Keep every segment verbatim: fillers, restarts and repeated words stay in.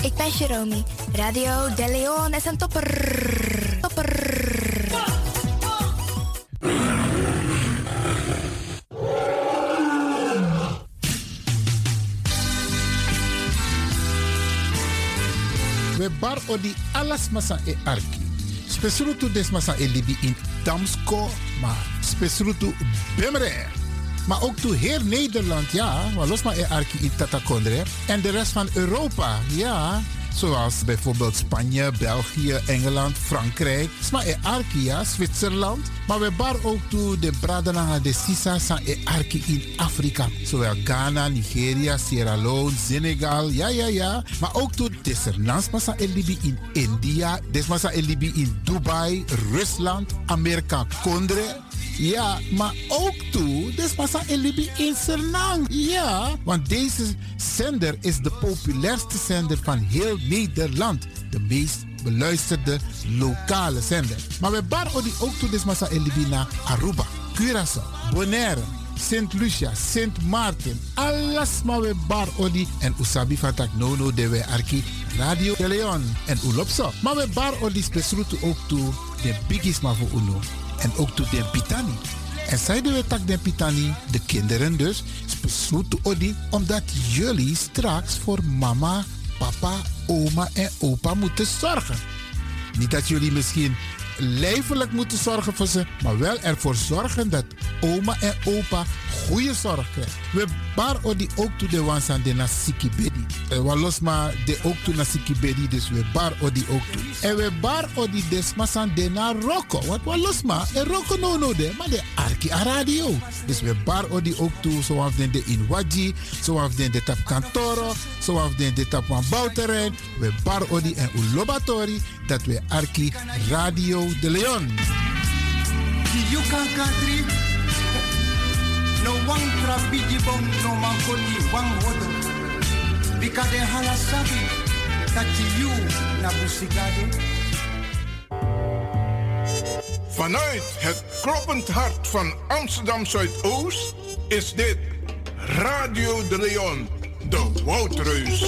ik ben Jerome. Radio De Leon is een topper. Topper. We bar odi alas masa e arki. Spesrutu des masa e libi in Damsko, maar spesrutu bemre. Maar ook toe heel Nederland, ja, maar los maar e arki in Tatakondre. En de rest van Europa, ja. Zoals bijvoorbeeld Spanje, België, Engeland, Frankrijk. Sma e arki, ja, Zwitserland. Maar we bar ook toe de Bradana de Sisa san e arki in Afrika. Zowel Ghana, Nigeria, Sierra Leone, Senegal, ja, ja, ja. Maar ook toe Desernans masa e libi in India. Desmasa e libi in Dubai, Rusland, Amerika, Kondre. Ja, maar ook toe, dus massa elibi in Sernang. Ja, want deze zender is de populairste zender van heel Nederland. De meest beluisterde lokale zender. Maar we bar odi ook toe, dus massa elibi naar Aruba, Curaçao, Bonaire, Saint Lucia, Saint Maarten. Alles maar we bar odi. En usabi fatak nono de we arki Radio De Leon en Ulopso. Maar we bar odi spesrutu ook toe de biggies maar voor uno. En ook toe de pitani. En zeiden we tak de pitani, de kinderen dus, besloten odi, omdat jullie straks voor mama, papa, oma en opa moeten zorgen. Niet dat jullie misschien lijfelijk moeten zorgen voor ze, maar wel ervoor zorgen dat oma en opa goede zorg krijgen. We bar odi ook toe de wansan de nasiki bedi. We los maar de ook toe nasiki bedi, dus we bar odi ook toe. En we bar odi desmasan de na roko. Want we los maar, en roko no no de, maar de arki a radio. Dus we bar odi ook toe, zoals de de inwaji, zoals de de tap kantoro, zoals de de tap van bouwterrein. We bar odi en ulobatori, dat we arki Radio De Leon. No one trabiji bong no mankoni wang wodo. Bika de halasabi kati you na busigado. Vanuit het kloppend hart van Amsterdam Zuidoost is dit Radio De Leon, de Woudreus.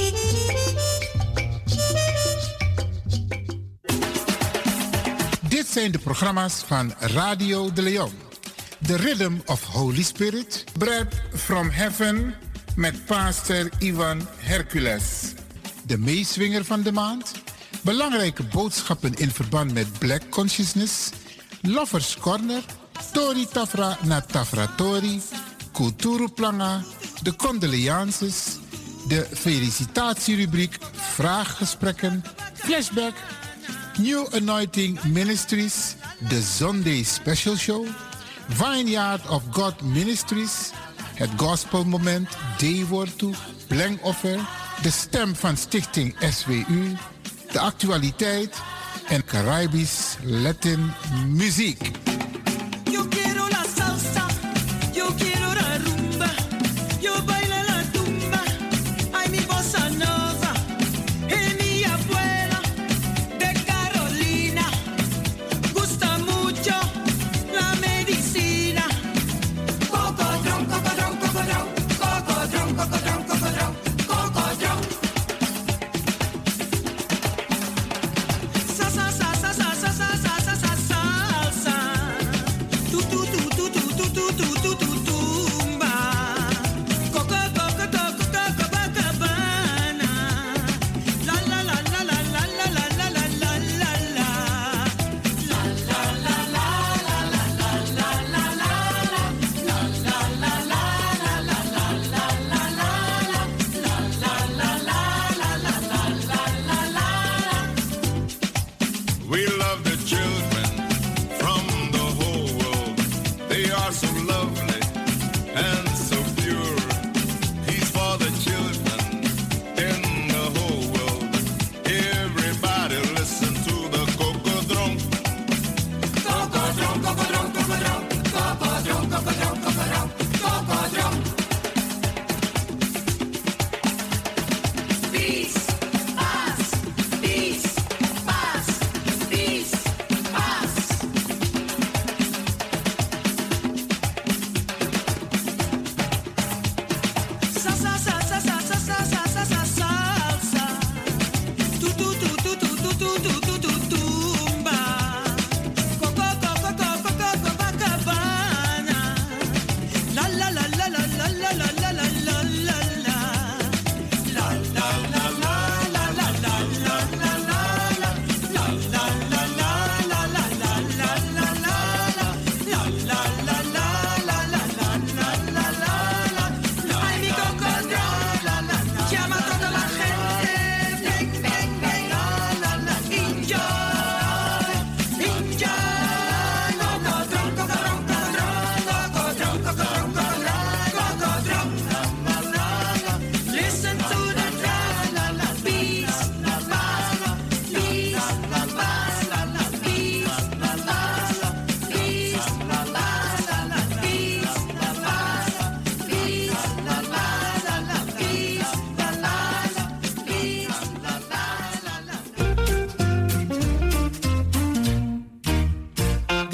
Dit zijn de programma's van Radio De Leon. The Rhythm of Holy Spirit. Bread from Heaven met pastor Ivan Hercules. De meeswinger van de maand. Belangrijke boodschappen in verband met Black Consciousness. Lovers Corner. Tori Tafra na Tafra Tori. Kulturu Planga. De condolences. De felicitatierubriek. Vraaggesprekken. Flashback. New Anointing Ministries. De Sunday Special Show. Vineyard of God Ministries, het Gospel Moment, Day-woord toe, Blankoffer, de stem van Stichting S W U, de actualiteit en Caribisch Latin muziek. Yo quiero la salsa, yo quiero la rumba, yo bailo la tumba, ay mi bossa nova, hey mi abuela de Carolina, gusta mucho la medicina. Cocodrón, cocodrón, cocodrón, cocodrón, cocodrón, cocodrón, cocodrón. Sa sa sa sa sa sa sa sa sa sa salsa.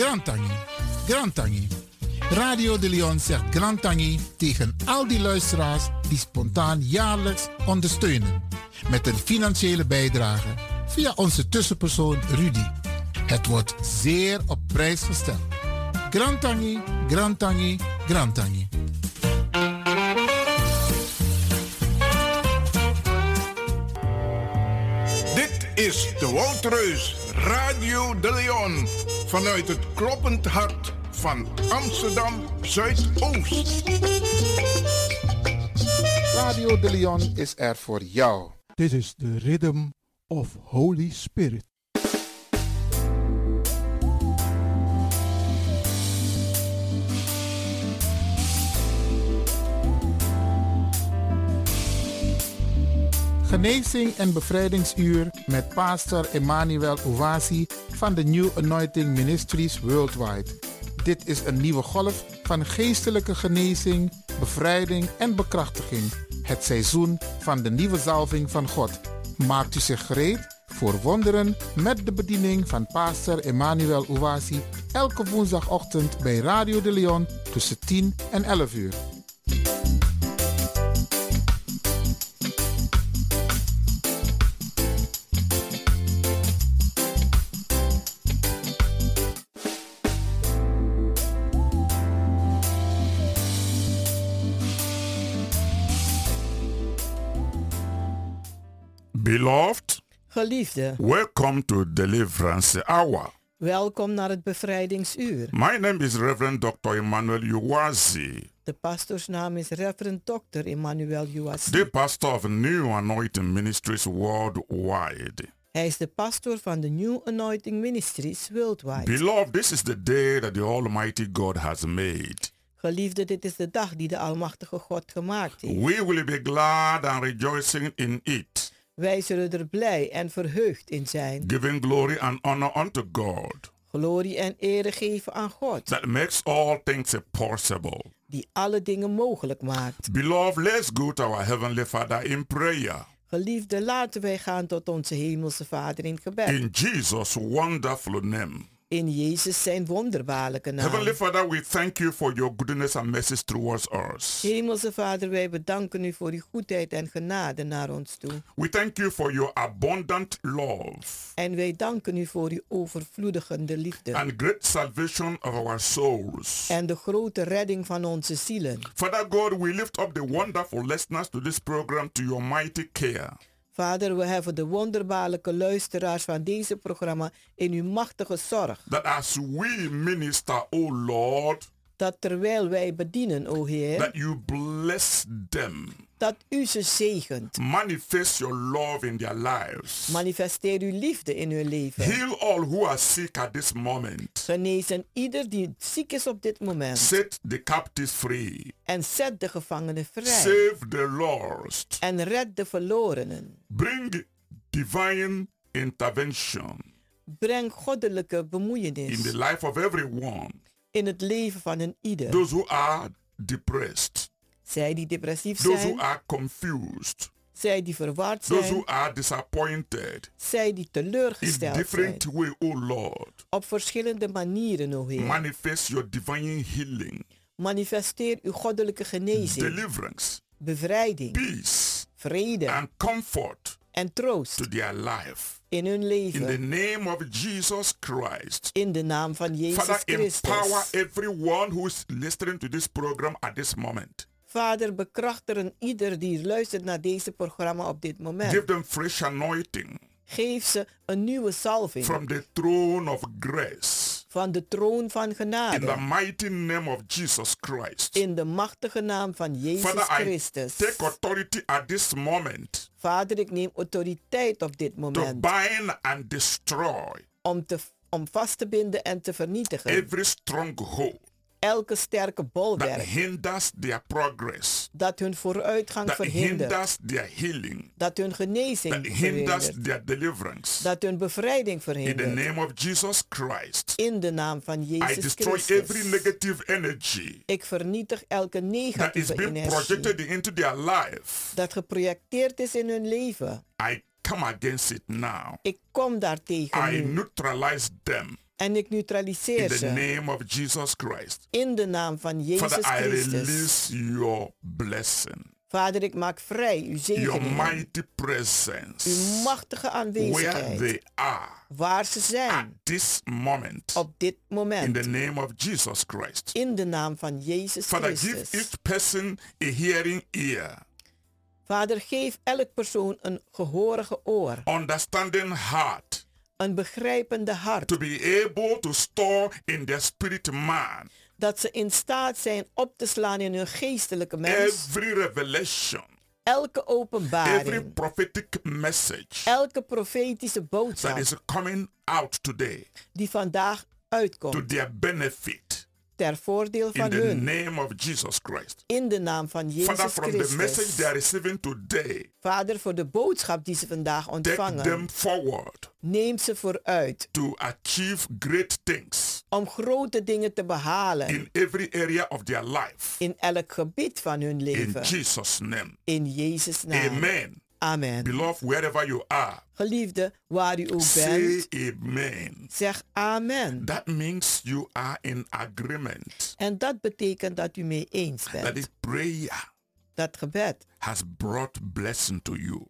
Grantangi, Grantangi. Radio de Leon zegt Grantangi tegen al die luisteraars die spontaan jaarlijks ondersteunen. Met een financiële bijdrage via onze tussenpersoon Rudy. Het wordt zeer op prijs gesteld. Grantangi, Grantangi, Grantangi. Dit is de Woutreus Radio de Leon vanuit het kloppend hart van Amsterdam Zuidoost. Radio de Leon is er voor jou. This is the rhythm of Holy Spirit. Genezing en bevrijdingsuur met pastor Emmanuel Owasi van de New Anointing Ministries Worldwide. Dit is een nieuwe golf van geestelijke genezing, bevrijding en bekrachtiging. Het seizoen van de nieuwe zalving van God. Maakt u zich gereed voor wonderen met de bediening van pastor Emmanuel Owasi elke woensdagochtend bij Radio de Leon tussen tien en elf uur. Beloved, Geliefde, welcome to Deliverance Hour. welkom naar het bevrijdingsuur. My name is Reverend doctor Emmanuel Uwazi, De pastoorsnaam is Reverend dokter Emmanuel Uwazi. the pastor of New Anointing Ministries Worldwide. Hij is de pastoor van de New Anointing Ministries Worldwide. Beloved, this is the day that the Almighty God has made. Geliefde, dit is de dag die de Almachtige God gemaakt heeft. We will be glad and rejoicing in it, Wij zullen er blij en verheugd in zijn. giving glory and honor unto God Glorie en ere geven aan God, that makes all things possible. die alle dingen mogelijk maakt. Beloved, let's go to our Heavenly Father in prayer. Geliefde, laten wij gaan tot onze hemelse Vader in gebed. In Jesus' wonderful name. In Jezus zijn wonderbaarlijke naam. Heavenly Father, we thank you for your goodness and mercy towards us. Hemelse Vader, wij bedanken u voor uw goedheid en genade naar ons toe. We thank you for your abundant love En wij danken u voor uw overvloedigende liefde. and great salvation of our souls. En de grote redding van onze zielen. Father God, we lift up the wonderful listeners to this program to your mighty care. Vader, we hebben de wonderbaarlijke luisteraars van deze programma in uw machtige zorg. That as we minister, O Lord, Dat terwijl wij bedienen, o Heer, that you bless them. dat u ze zegent. Manifest your love in their lives. Manifesteer uw liefde in hun leven. Heal all who are sick at this moment. Genezen ieder die ziek is op dit moment. Set the captives free. En zet de gevangenen vrij. Save the lost. En red de verlorenen. Bring divine intervention Breng goddelijke in bemoeienis the life of everyone. in het leven van een ieder. Those who are depressed. Zij die depressief Those who zijn, are confused. zij die verward Those who zijn, are disappointed. zij die In teleurgesteld zijn. different way, O Lord. Op verschillende manieren, o Heer. Manifest your divine healing, Manifesteer uw goddelijke genezing, deliverance, bevrijding, peace, vrede and comfort en troost to their life. in hun In the leven. name of Jesus Christ. In de naam van Jezus Father, empower Christus. everyone who is listening to this program at this moment. Vader, bekrachtigen ieder die luistert naar deze programma op dit Give moment. them fresh anointing Geef ze een nieuwe salving from the throne of grace. van de troon van In the genade. mighty name of Jesus Christ. In de machtige naam van Jezus Father, I Christus. take authority at this moment Vader, ik neem autoriteit op dit to moment bind and destroy om, te, om vast te binden en te vernietigen. every stronghold Elke sterke that bolwerk hinders their progress, dat hun vooruitgang that verhindert. hinders their healing, Dat hun genezing that hinders verhindert. their deliverance. Dat hun bevrijding In the verhindert. name of Jesus Christ, In de naam van I Jezus destroy Christus. every negative energy Ik vernietig elke that is negatieve being energie projected into their life. dat geprojecteerd is in hun leven. I come against it now. Ik kom daartegen I nu. neutralize them En ik In neutraliseer the ze. name of Jesus Christ. In de naam van Jezus Father, I Christus. release your blessing. Vader, ik maak vrij uw Your zegeningen. mighty presence. Uw machtige Where aanwezigheid. they are. Waar ze At zijn. this moment. Op dit In moment. the name of Jesus Christ. In de naam van Jezus Father, give Christus. each person a hearing ear. Vader, geef elk persoon een gehorige oor. Understanding heart. Een begrijpende hart. To be able to store in their spirit man. Dat ze in staat zijn op te slaan in hun geestelijke mens. Every revelation. Elke Every openbaring. prophetic message. Elke profetische That boodschap is coming out today. die vandaag To uitkomt. their benefit. Ter voordeel In van the hun. name of Jesus Christ. In de naam van Father, Jezus from the message Christus. they are receiving today, Vader, voor de boodschap die ze vandaag take ontvangen. them forward Neem ze vooruit. to achieve great things Om grote dingen te behalen. in every area of their life. In elk gebied van hun In leven. Jesus' name. In Jezus' naam. Amen. Amen. Beloved, wherever you are, Geliefde, waar u ook say bent, amen. zeg amen. That means you are in agreement. En dat betekent dat u mee eens That bent. is prayer Dat gebed has brought blessing to you.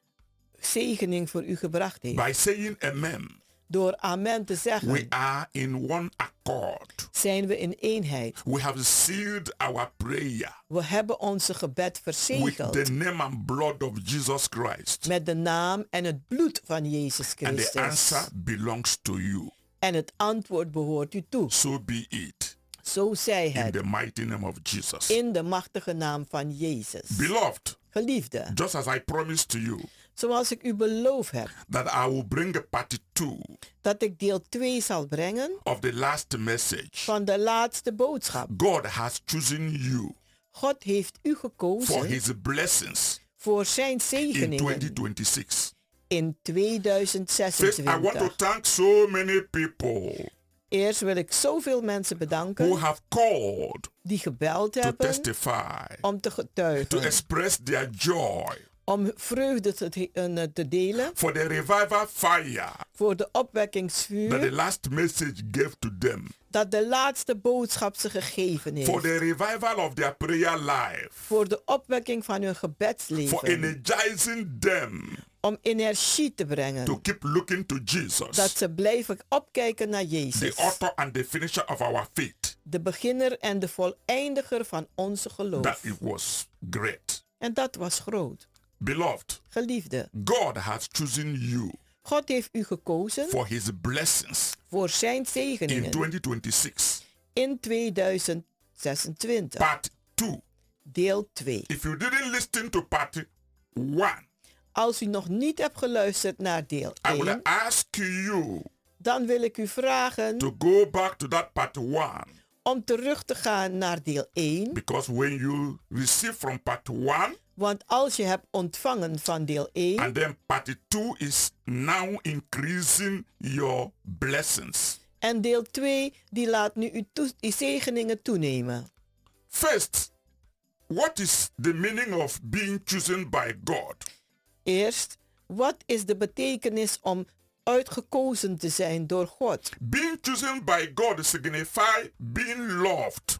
zegening voor u gebracht heeft. By saying amen, Door amen te we zeggen, are in one accord. zijn we in eenheid. We have sealed our prayer We hebben onze gebed with verzegeld. the name and blood of Jesus Christ. Met de naam en het bloed van Jezus And the Christus. answer belongs to you. En het antwoord behoort u toe. So be it. Zo zij In het. the mighty name of Jesus. In de machtige naam van Jezus. Beloved, Geliefde, just as I promised to you zoals ik u beloofd heb, that I will bring a part two dat ik deel twee zal brengen of the last message, van de laatste boodschap. God has chosen you God heeft u for gekozen his blessings voor zijn in zegeningen twenty twenty-six. in First, I want to tweeduizend zesentwintig. thank so many people Eerst wil ik zoveel mensen who bedanken have called die gebeld to hebben testify, om te to getuigen, express their joy om vreugde te, eh, te delen for the revival fire voor de that the opwekkingsvuur last message gave to them, dat de laatste boodschap ze gegeven for the heeft. revival of their prayer life, Voor de opwekking van hun for gebedsleven. energizing them Om energie te to brengen. keep looking to Dat Jesus, ze blijven opkijken naar the Jezus. author and the finisher of our faith. De beginner en de voleindiger van onze That geloof. it was great. En dat was groot. Beloved, Geliefde, God has chosen you God heeft u gekozen for his blessings voor zijn in zegeningen twenty twenty-six. in tweeduizend zesentwintig. Part two. Deel twee. If you didn't listen to part one, Als u nog niet hebt geluisterd naar deel I will één, ask you dan wil ik u vragen to go back to that part one. om terug te gaan naar deel één. Because when you receive from part one, Want als je hebt ontvangen van deel één, and then part two is now increasing your blessings. en deel twee, die laat nu uw, toe- uw zegeningen toenemen. First, what is the meaning of being chosen by God? Eerst, wat is de betekenis om uitgekozen te zijn door God? Being chosen by God signifies being loved.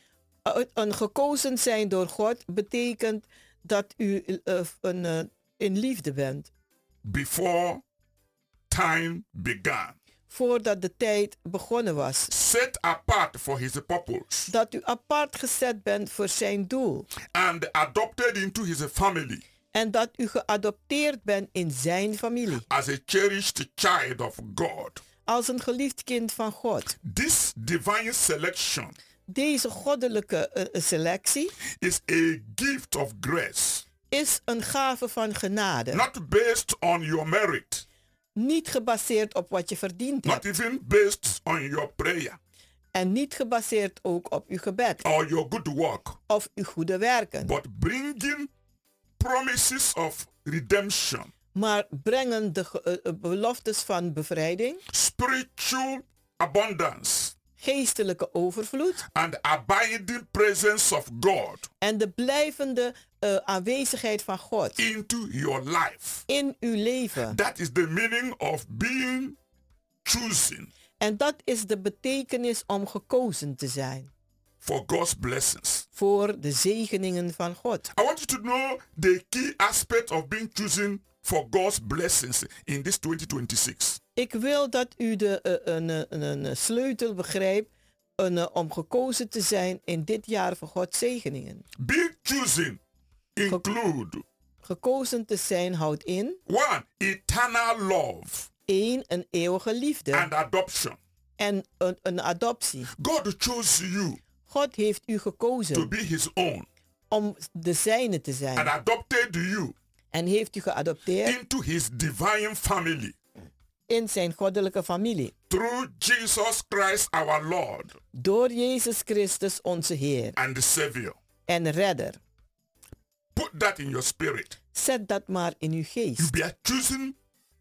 Uit- Een gekozen zijn door God betekent dat u uh, een, uh, in liefde bent. Before time began. Voordat de tijd begonnen was. Set apart for his purpose. Dat u apart gezet bent voor zijn doel. And adopted into his family. En dat u geadopteerd bent in zijn familie. As a cherished child of God. Als een geliefd kind van God. This divine selection Deze goddelijke uh, selectie is a gift of grace. is een gave van genade. Not based on your merit. Niet gebaseerd op wat je verdiend Not hebt. even based on your prayer. En niet gebaseerd ook op uw gebed. Or your good work. Of uw goede werken. But bringing promises of redemption. Maar brengen de ge- uh, beloftes van bevrijding. Spiritual abundance. Geestelijke overvloed. And abiding presence of God. En de blijvende uh, aanwezigheid van God. Into your life. In uw leven. That is the meaning of being chosen. En dat is de betekenis om gekozen te zijn. For God's blessings. Voor de zegeningen van God. I want you to know the key aspect of being chosen for God's blessings in this twenty twenty-six. Ik wil dat u de, uh, een, een, een sleutel begrijpt een, uh, om gekozen te zijn in dit jaar voor Gods zegeningen. Being chosen include. Gekozen te zijn houdt in. One, eternal love. Eén, een eeuwige liefde. And adoption. En een, een adoptie. God chose you. God heeft u gekozen. To be his own. Om de zijne te zijn. And adopted you. En heeft u geadopteerd. Into his divine family. In zijn goddelijke familie. Through Jesus Christ our Lord. Door Jezus Christus onze Heer. And the Savior. En redder. Put that in your spirit. Zet dat maar in uw geest. You be chosen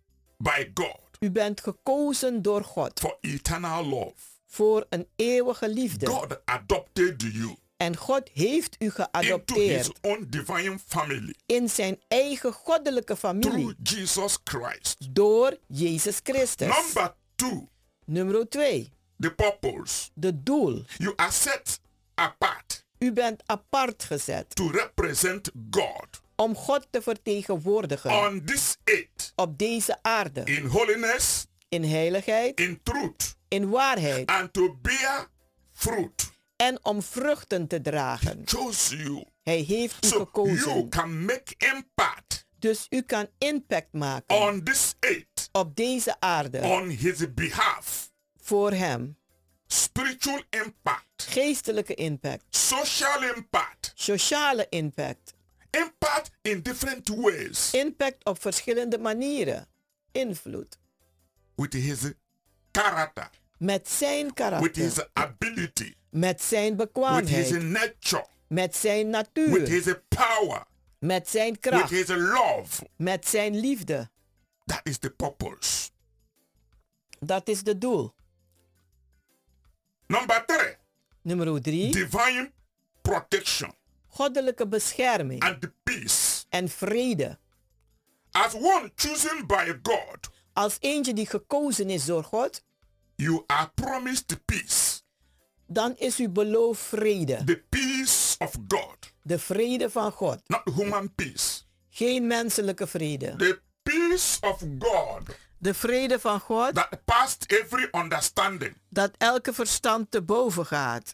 by God. U bent gekozen door God. For eternal love. Voor een eeuwige liefde. God adopted you. En God heeft u geadopteerd. Into his own divine family. In zijn eigen goddelijke familie. Through Jesus Christ. Door Jezus Christus. Number two. Nummer twee. The purpose. De doel. You are set apart. U bent apart gezet. To represent God. Om God te vertegenwoordigen. On this earth. Op deze aarde. In holiness. In heiligheid. In truth. In waarheid. And to bear fruit. En om vruchten te dragen. He chose you. Hij heeft u so gekozen. You can make impact. Dus u kan impact maken. On this earth. Op deze aarde. On his behalf. Voor hem. Spiritual impact. Geestelijke impact. Social impact. Sociale impact. Impact in different ways. Impact op verschillende manieren. Invloed. With his character. Met zijn karakter. With his ability. Met zijn bekwaamheid. With his nature. Met zijn natuur. With his power. Met zijn kracht. With his love. Met zijn liefde. That is the purpose. Dat is de doel. Number three. Nummer drie. Divine protection. Goddelijke bescherming. And the peace. En vrede. As one chosen by God. Als eentje die gekozen is door God. You are promised peace. Dan is u beloofd vrede. The peace of God. De vrede van God. Not human peace. Geen menselijke vrede. The peace of God. De vrede van God. That passed every understanding. Dat elke verstand te boven gaat.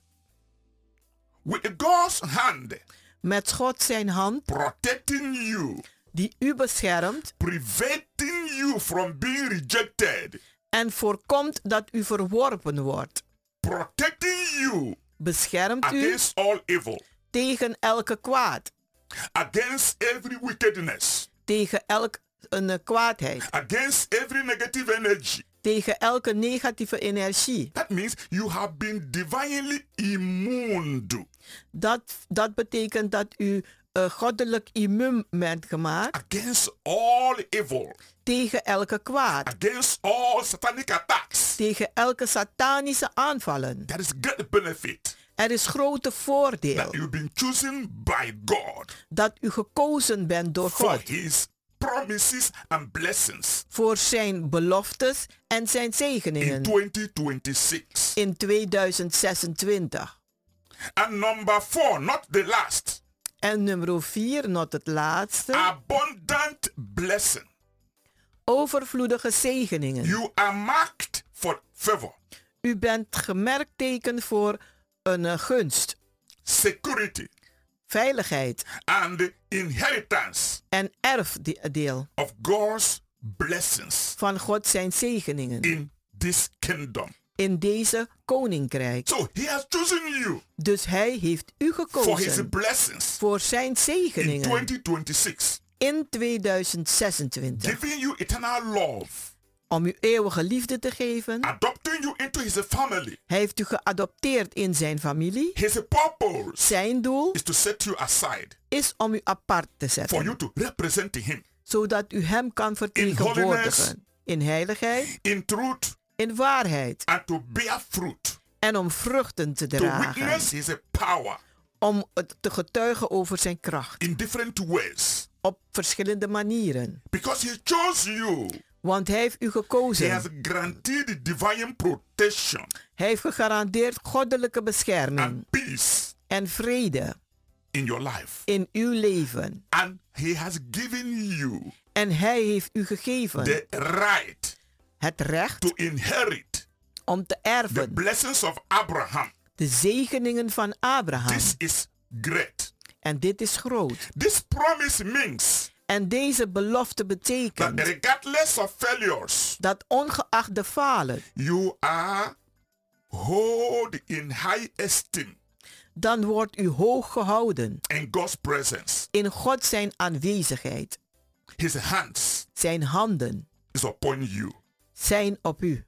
With God's hand. Met God zijn hand. Protecting you. Die u beschermt. Preventing you from being rejected. En voorkomt dat u verworpen wordt. Protecting you. Beschermt u. Against all evil. Tegen elke kwaad. Against every wickedness. Tegen elke een kwaadheid. Against every negative energy. Tegen elke negatieve energie. That means you have been divinely immune. Dat, dat betekent dat u uh, goddelijk immuun bent gemaakt. Against all evil. Tegen elke kwaad. Against all satanic attacks. Tegen elke satanische aanvallen. There is great benefit. Er is grote voordeel. That you've been chosen by God. Dat u gekozen bent door for God. His promises and blessings. Voor zijn beloftes en zijn zegeningen. In twenty twenty-six. In tweeduizend zesentwintig. And number four, not the last. En nummer vier, not het laatste. Abundant blessing. Overvloedige zegeningen. You are marked for favor. U bent gemerkteken voor een uh, gunst. Security. Veiligheid. And inheritance. En erfdeel. Of God's blessings. Van God zijn zegeningen. In this kingdom. In deze koninkrijk. So he has chosen you. Dus hij heeft u gekozen. For his blessings. Voor zijn zegeningen. In twenty twenty-six. In tweeduizend zesentwintig. Giving you eternal love. Om u eeuwige liefde te geven. Adopting you into his family. Hij heeft u geadopteerd in zijn familie. His purpose. Zijn doel is to set you aside. Is om u apart te zetten. For you to represent him. Zodat u hem kan vertegenwoordigen. In heiligheid. In truth. In waarheid. And to bear fruit. En om vruchten te dragen. To witness his power. Om te getuigen over zijn kracht. In different ways. Op verschillende manieren. Because he chose you. Want hij heeft u He gekozen. has guaranteed divine protection Hij heeft gegarandeerd goddelijke bescherming and peace en vrede in your life. in uw leven. And he has given you En hij heeft u gegeven the right het recht to inherit om te the erven blessings of Abraham. de zegeningen van Abraham. This is great. En dit is groot. This promise means En deze belofte that betekent regardless of failures, dat ongeacht de falen, you are held in high esteem dan wordt u hoog gehouden in God's presence. in God zijn aanwezigheid. His hands Zijn handen is upon you. zijn op u.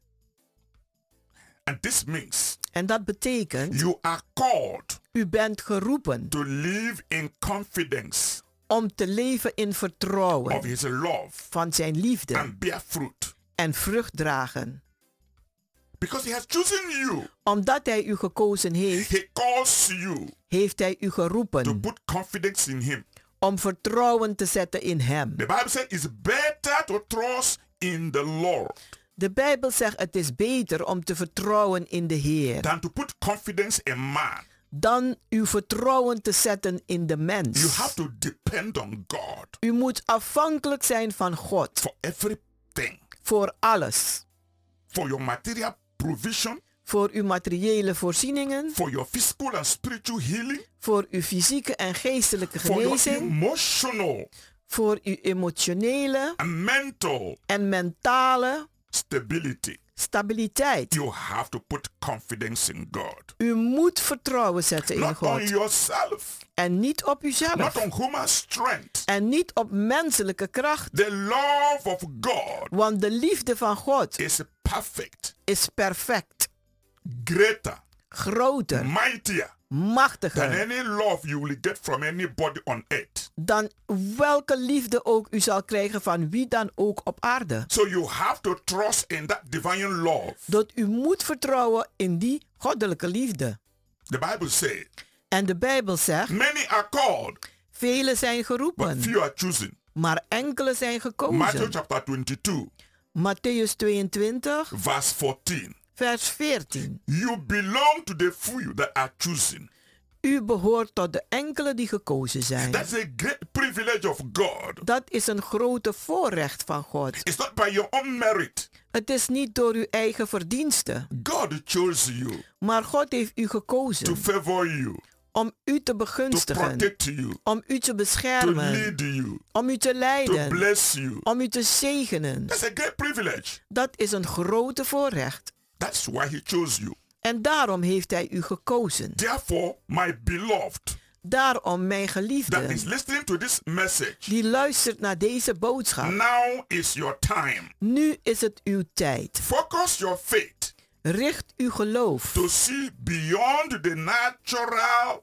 And this means En dat betekent, you are called u bent geroepen to live in confidence om te leven in of vertrouwen his love van zijn liefde and bear fruit. en vrucht dragen. Because he has chosen you. Omdat hij u gekozen heeft, He calls you heeft hij u to geroepen put confidence in him. om vertrouwen te zetten in hem. The Bible says it's better to trust in the Lord De Bijbel zegt het is beter om te vertrouwen in de Heer than to put confidence in man. dan uw vertrouwen te zetten in de You mens. have to depend on God U moet afhankelijk zijn van God for everything. voor alles. For your material provision, Voor uw materiële voorzieningen, for your physical and spiritual healing, voor uw fysieke en geestelijke for your genezing, emotional voor uw emotionele and mental en mentale stability. stabiliteit. You have to put confidence in God. U moet vertrouwen zetten in Not on God yourself, en niet op not uzelf on human strength. en niet op menselijke kracht. The love of God Want de liefde van God is perfect, is perfect, greater, groter, mightier than machtiger any love you will get from anybody on earth. dan welke liefde ook u zal krijgen van wie dan ook op aarde. So you have to trust in that divine love. Dat u moet vertrouwen in die goddelijke liefde. The Bible says, En de Bijbel zegt, many are called, velen zijn but geroepen, few are chosen. maar enkele zijn Matthew gekozen. chapter twenty-two, Matthäus tweeëntwintig, verse fourteen. vers veertien. You belong to the few that are chosen. U behoort tot de enkele die gekozen zijn. That's a great privilege of God. Dat is een grote voorrecht van God. It's not by your own merit. Het is niet door uw eigen verdiensten, God chose you maar God heeft u to gekozen favor you, om u te to begunstigen, protect you, om u te to beschermen, lead you, om u te to leiden, bless you. om u te zegenen. That's a great privilege. Dat is een grote voorrecht. That's why he chose you. En daarom heeft hij u gekozen. Therefore, my beloved Daarom, mijn that geliefde, is listening to this message, die luistert naar deze boodschap. now is your time. Nu is het uw tijd. Focus your faith Richt uw geloof to see beyond the natural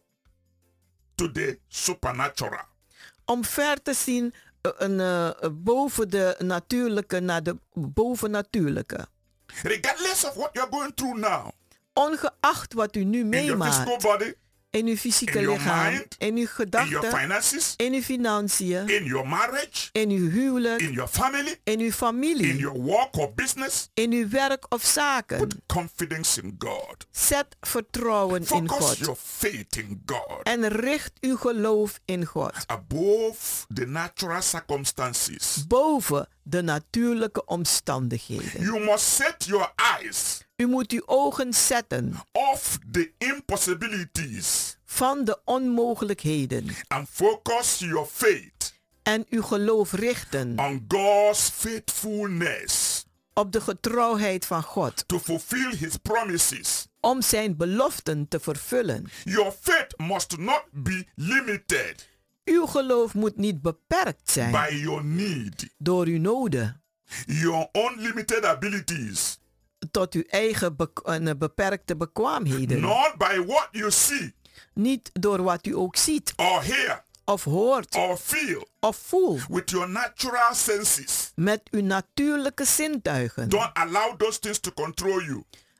to the supernatural. om ver te zien uh, een, uh, boven de natuurlijke naar de bovennatuurlijke. Regardless of what you're going through now, Ongeacht wat u nu in your physical meemaakt, body, in uw fysieke in your lichaam, mind, in uw in your gedachten, finances, in uw financiën, in your marriage, in uw huwelijk, in your family, in uw in familie, your work or business, in uw werk of zaken. put confidence in God. Zet vertrouwen in Focus God your faith in God en richt uw geloof in God. above the natural circumstances. Boven de natuurlijke omstandigheden. You must set your eyes U moet uw ogen zetten off the impossibilities van de onmogelijkheden and focus your faith en uw geloof richten on God's faithfulness op de getrouwheid van God to fulfill his promises. om zijn beloften te vervullen. Your faith must not be limited Uw geloof moet niet beperkt zijn by your need, door uw noden, your unlimited abilities, tot uw eigen be- en beperkte bekwaamheden. not by what you see Niet door wat u ook ziet or hear of hoort or feel of voelt with your natural senses. met uw natuurlijke zintuigen. Don't allow those things to control you.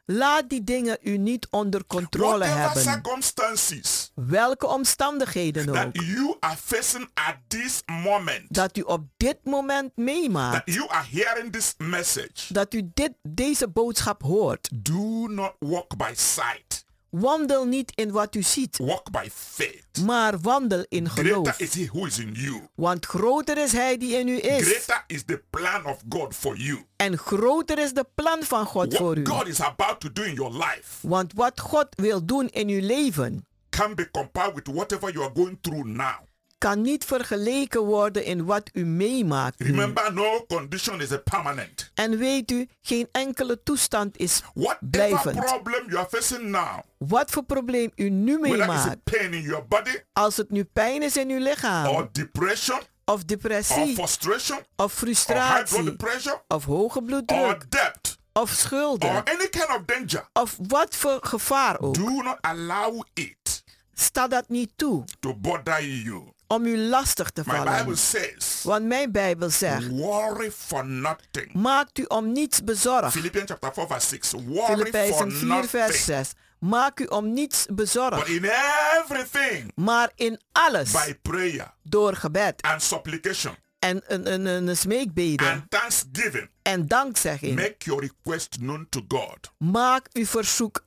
Laat die dingen u niet onder controle Whatever hebben. circumstances Welke omstandigheden that ook. you are facing at this moment, Dat u op dit moment that meemaakt. you are hearing this message, Dat u dit, deze boodschap hoort. do not walk by sight. Wandel niet in wat u ziet. Walk by faith. Maar wandel in Greater geloof. is he who is in you. Want groter is hij die in u is. Greater is the plan of God for you. En groter is de plan van God voor What u. God is about to do in your life Want wat God wil doen in uw leven can be compared with whatever you are going through now. kan niet vergeleken worden in wat u meemaakt nu. Remember, no condition is a permanent. En weet u, geen enkele toestand is Whatever blijvend. problem you are facing now, Wat voor probleem u nu whether it's a meemaakt, pain in your body als het nu pijn is in uw lichaam, or depression of or depressie, frustration of or high frustratie, blood pressure of hoge or bloeddruk, debt of or schulden, any kind of danger, of wat voor gevaar ook, do not allow it sta dat niet toe to bother you. om u lastig te My Bible vallen. says, Want mijn Bijbel zegt, worry for nothing. maakt u om niets bezorgd. Philippians chapter four verse six. Worry for Filippenzen vier vers nothing. zes. Maak u om niets But bezorgd, in everything, maar in alles by prayer door gebed and supplication en een, een, een, een smeekbede and thanksgiving, en dankzegging. make your request known to God. Maak uw verzoek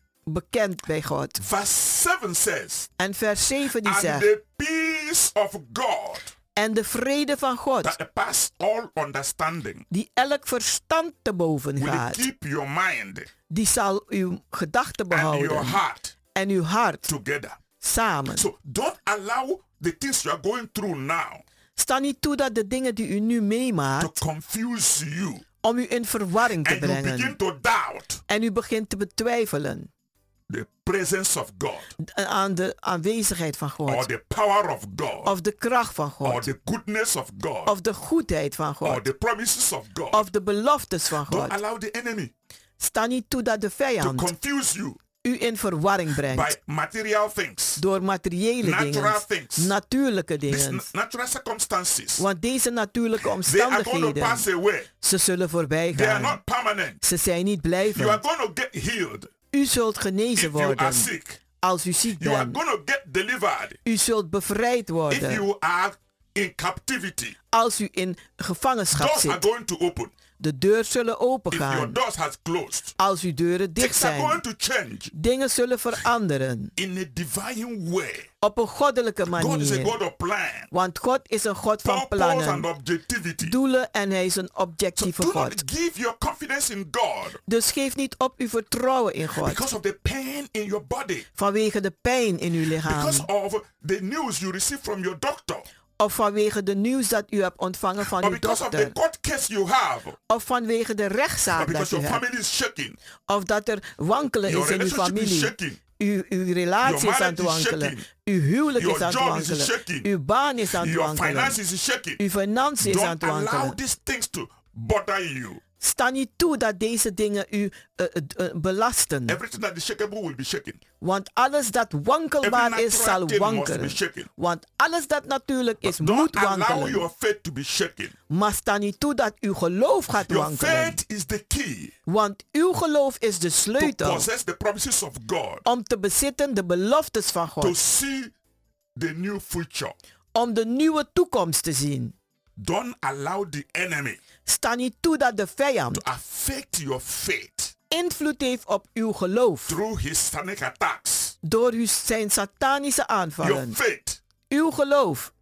bekend bij God. Verse seven says, En vers zeven die and zegt, the peace of God en de vrede van God, that pass all understanding die elk verstand te boven will gaat, keep your mind die zal uw gedachten and your behouden heart en uw hart together. samen. So don't allow the things you are going through now Sta niet toe dat de dingen die u nu to meemaakt, confuse you om u in verwarring te and you begin brengen. to doubt En u begint te betwijfelen the presence of God aan de aanwezigheid van or God. the power of God Of de kracht van or God. the goodness of God Of de goedheid van or God. the promises of God. Of de beloftes van Don't God. allow the enemy Sta niet toe dat de to vijand confuse you u in verwarring by brengt. material things, Door materiële natural dingen. things, Natuurlijke these dingen. n- natural circumstances. Want deze natuurlijke They are going to omstandigheden, pass away. ze zullen voorbij They are gaan. not permanent. Ze zijn niet You are blijvend. going to get healed U zult if genezen you are worden sick. als u ziek You are bent. going to get delivered U zult bevrijd if worden you are in captivity. als u in gevangenschap Doors are zit. going to open. De deur zullen If your opengaan doors has closed, als uw deuren dicht things are zijn. going to change Dingen zullen veranderen in a divine way. op een goddelijke God is a manier. God of plan, Want God is een God van purpose and plannen, objectivity. doelen en hij is een So objectieve do God. not give your confidence in God Dus geef niet op uw vertrouwen in God because of the pain in your body, vanwege de pijn in uw lichaam because of the news you receive from your doctor, of vanwege de nieuws dat u hebt ontvangen van or uw because of the dokter court case you have, of vanwege de or rechtszaak dat because u your hebt family is shaking, of dat er wankelen your is in uw relationship is familie. shaking, Uw, uw relatie Your is aan het marriage is wankelen. shaking. Uw huwelijk Your is aan het job is wankelen. shaking. Uw baan is aan het your wankelen. finances is shaking. Uw financiën is aan Don't het allow wankelen. these things to bother you. Sta niet toe dat deze dingen u uh, uh, uh, belasten. Everything that is shakeable will be shaken. Want alles dat wankelbaar Every is, natural zal thing must wankelen. be shaken. Want alles dat natuurlijk is, Don't moet allow wankelen. your faith to be shaken. Maar sta niet toe dat uw geloof gaat Your wankelen. faith is the key Want uw geloof is de to sleutel possess the promises of God, om te bezitten de beloftes van to God. see the new future. Om de nieuwe toekomst te zien. Don't allow the enemy Sta niet toe dat de vijand to affect your faith invloed heeft op uw geloof. through his satanic attacks. Door uw, zijn satanische Your aanvallen. faith Uw geloof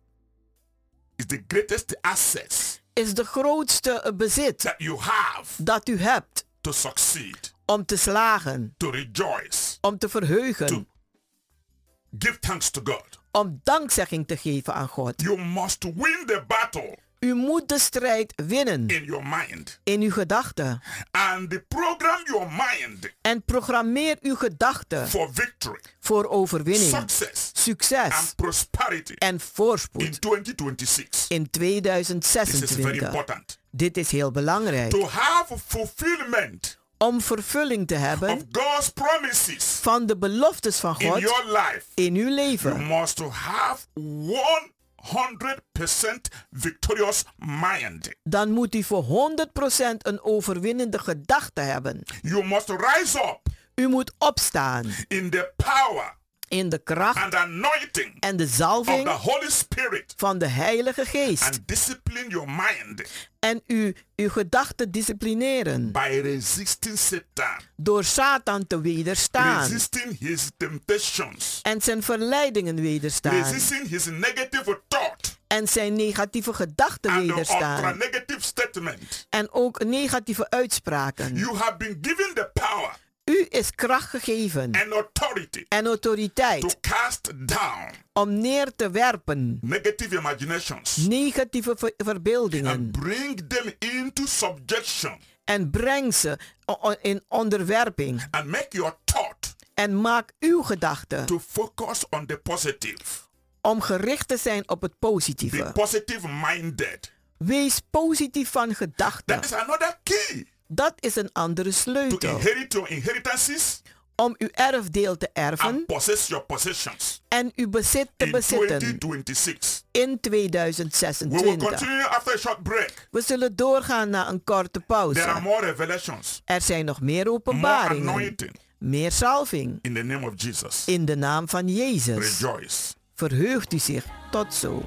is the greatest access is de grootste uh, bezit that you have dat u hebt to succeed, om te slagen. to rejoice, Om te verheugen. to give thanks to God. Om dankzegging te geven aan God. You must win the battle U moet de strijd winnen in your mind in uw gedachten. and the program your mind En programmeer uw gedachten for victory, voor overwinning, success, succes and prosperity en in voorspoed twenty twenty-six. in This is very tweeduizend zesentwintig. important. Dit is heel belangrijk. To have fulfillment Om vervulling te of hebben God's promises van de beloftes van in God your life, in uw you leven. must have one honderd percent victorious mind. Dan moet u voor honderd procent een overwinnende gedachte hebben. You must rise up U moet opstaan in the power in de kracht and anointing en de of zalving the Holy Spirit van de Heilige Geest. and discipline your mind En u uw gedachten disciplineren. by resisting Satan, Door Satan te wederstaan. resisting his temptations, En zijn verleidingen wederstaan. resisting his negative thought En zijn negatieve gedachten and the wederstaan. ultra negative statement. En ook negatieve uitspraken. You have been given the power U is kracht gegeven and authority en autoriteit to cast down om neer te werpen negative imaginations negatieve ver- verbeeldingen and bring them into subjection en breng ze o- o- in onderwerping and make your thought en maak uw gedachten to focus on the positive. om gericht te zijn op het Be positieve. positive minded. Wees positief van gedachten. That is another key Dat is een andere to sleutel inherit your inheritances om uw erfdeel te erven and possess your possessions en uw bezit te in bezitten twenty twenty-six. in We will tweeduizend zesentwintig. continue after a short break. We zullen doorgaan naar een korte There are pauze. more revelations, Er zijn nog meer more openbaringen, anointing meer salving. in the name of Jesus. In de naam van Jezus. Rejoice. Verheugt u zich. Tot zo.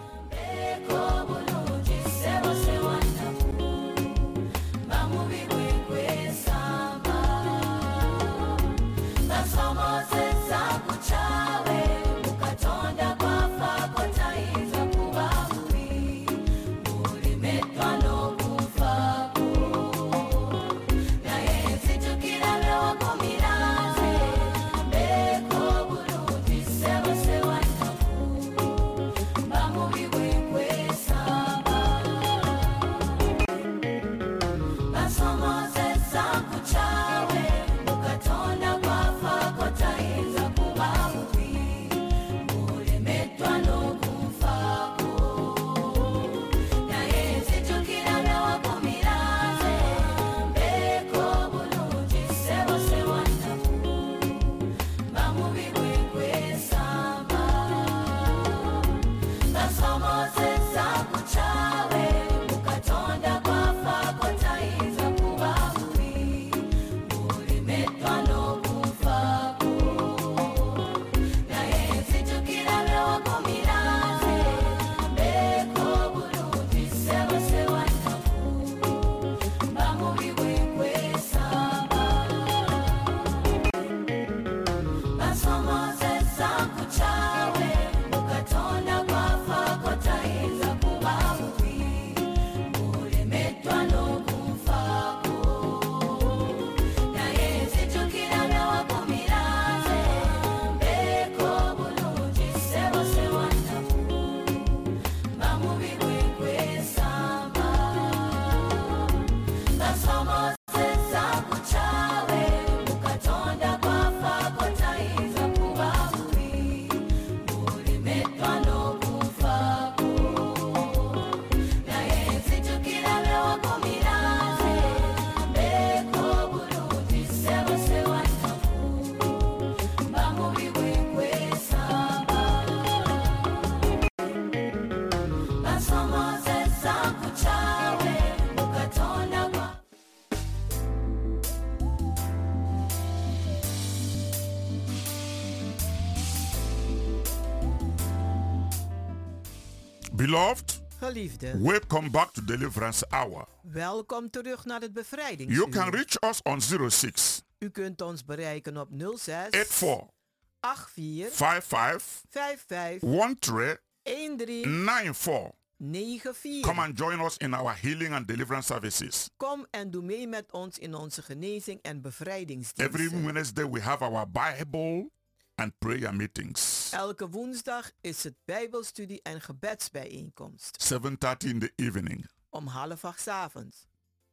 Beloved, Geliefde, welcome back to Deliverance Hour. welkom terug naar het You bevrijdingsuur. can reach us on zero six U kunt ons bereiken op nul zes eighty-four achtenveertig fifty-five vijfenvijftig thirteen dertien ninety-four. negenenveertig. Come and join us in our healing and deliverance services. Kom en doe mee met ons in onze genezing en Every bevrijdingsdiensten. Wednesday we have our Bible and prayer meetings. Elke woensdag is het Bijbelstudie en gebedsbijeenkomst. seven thirty in the evening. Om half acht 's avonds.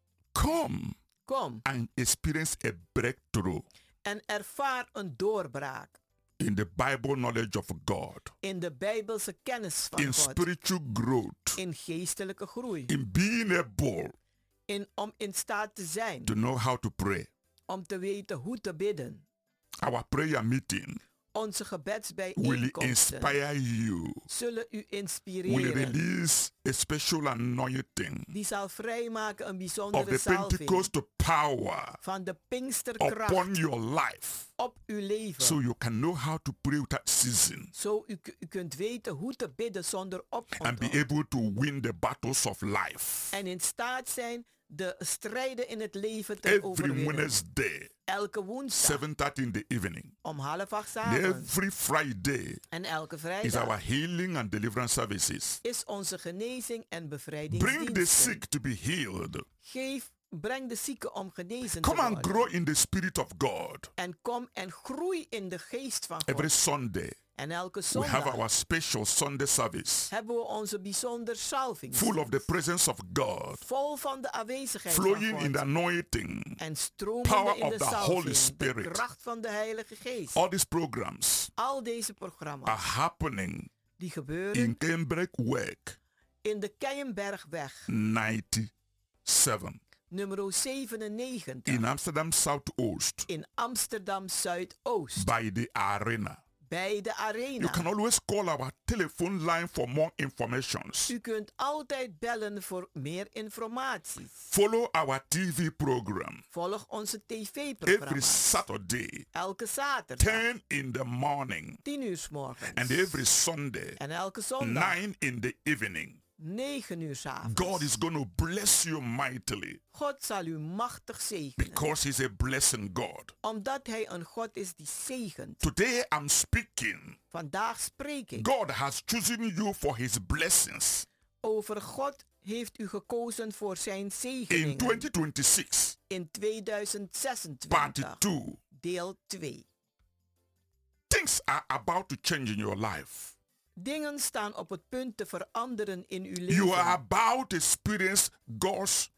Come Kom and experience a breakthrough en ervaar een doorbraak in the Bible knowledge of God, in de Bijbelse kennis van in God. spiritual growth, In geestelijke groei. in being able In, om in staat te zijn. to know how to pray. Om te weten hoe te bidden. Our prayer meeting Onze will gebedsbijeenkomsten inspire you, zullen u will inspireren. release a special anointing Die zal vrijmaken een of bijzondere the salving Pentecost power van de upon Pinksterkracht your life, op uw leven. so you can know how to pray without ceasing Zo u, u kunt weten hoe te bidden zonder and be oponthoud. able to win the battles of life. En in staat zijn de strijden in het leven te Every overwinnen. Wednesday, Elke woensdag seven thirty in the evening, om half acht 's and avonds every Friday en elke is our vrijdag healing and deliverance services. is onze genezing en Bring the bevrijdingsdiensten. sick to be healed. Geef, breng de zieken om genezen te Come and worden. grow in the Spirit of God. En kom en groei in de geest van Every God. Sunday, En elke we have zondag our special Sunday service hebben we onze bijzonder salving. full of the presence of God, Vol van de aanwezigheid flowing van in the God. anointing. En stromende power in of de the salving. Holy Spirit. De kracht van de Heilige Geest. All these programs Al deze are programma's happening die gebeuren in Cambridge Work in de Keienbergweg, ninety-seven nummer zevenennegentig, in Amsterdam Southoost in Amsterdam Zuidoost, by the arena. bij de You arena. can always call our telephone line for more informations. U kunt altijd bellen voor meer informatie. Follow our T V program Volg onze every tv-programma. Saturday, Elke zaterdag, ten in the morning, tien uur 's morgens. and every Sunday, En elke zondag, nine in the evening. negen uur 's avonds. God is going to bless you mightily God zal u machtig zegenen. because He's a blessing God. Omdat hij een God is die zegent. Today I'm speaking. Vandaag spreek ik God has chosen you for His blessings. over God heeft u gekozen voor zijn In zegeningen. twenty twenty-six, In tweeduizend part zesentwintig, two, deel twee. things are about to change in your life. Dingen staan op het punt te veranderen in uw You are leven. about to experience God's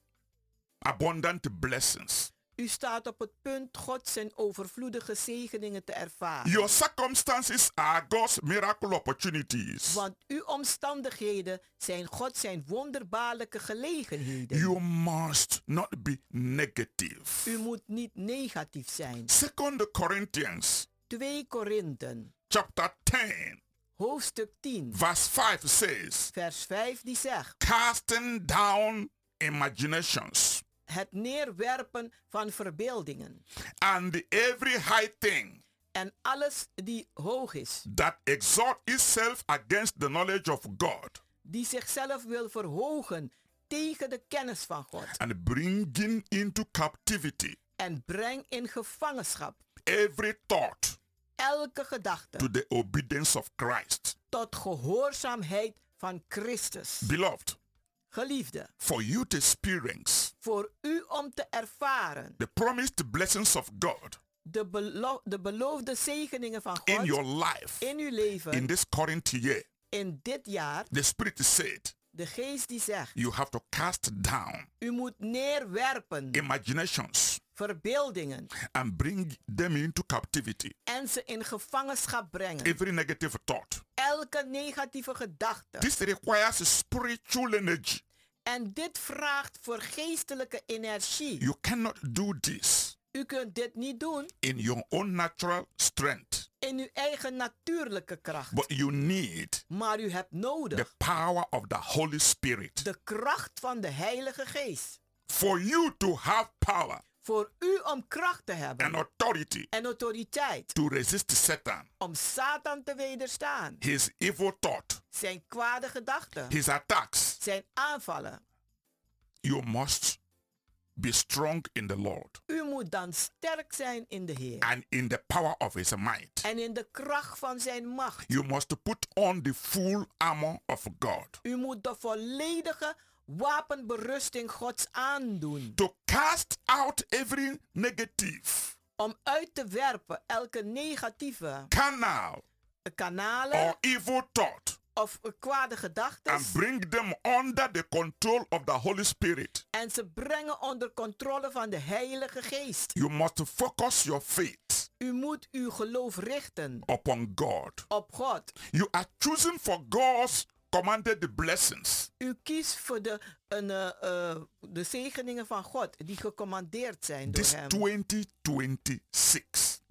abundant blessings. U staat op het punt God zijn overvloedige zegeningen te ervaren. Your circumstances are God's miracle opportunities. Want uw omstandigheden zijn God zijn wonderbaarlijke gelegenheden. You must not be negative. U moet niet negatief zijn. Second Corinthians twee Korinthen, chapter ten, hoofdstuk tien, verse five says, vers vijf die zegt: casting down imaginations het neerwerpen van verbeeldingen and every high thing en alles die hoog is, that exalt itself against the knowledge of God, die zichzelf wil verhogen tegen de kennis van God, and bringing into captivity en breng in gevangenschap every thought elke gedachte to the obedience of Christ. tot gehoorzaamheid van Christus. Beloved, Geliefde, for you to experience voor u om te ervaren the promised blessings of God de, belo- de beloofde zegeningen van in God your life in uw leven in this current year, in dit jaar, the Spirit said, de geest die zegt, you have to cast down u moet neerwerpen imaginations verbeeldingen and bring them into captivity. en ze in gevangenschap brengen. Every negative thought. Elke negatieve gedachte. This requires spiritual energy. En dit vraagt voor geestelijke energie. You cannot do this U kunt dit niet doen in your own natural strength, in uw eigen natuurlijke kracht. but you need Maar u hebt the nodig power of the Holy Spirit. de kracht van de Heilige Geest. For you to have power Voor u om kracht te and hebben authority en autoriteit to resist Satan, om Satan te wederstaan. his evil thought, Zijn kwade gedachten, his attacks, zijn aanvallen. you must be strong in the Lord U moet dan sterk zijn in de Heer and in the power of his might. en in de kracht van zijn macht. You must put on the full armor of God U moet de volledige wapenberusting Gods aandoen. to cast out every negative, Om uit te werpen elke negatieve carnal, kanalen or evil thought of kwade gedachten. and bring them under the control of the Holy Spirit. En ze brengen onder controle van de Heilige Geest. You must focus your faith U moet uw geloof richten upon God. op God. You are choosing for God's commanded blessings. U kiest voor de, een, uh, uh, de zegeningen van God die gecommandeerd zijn door This hem. twenty twenty-six.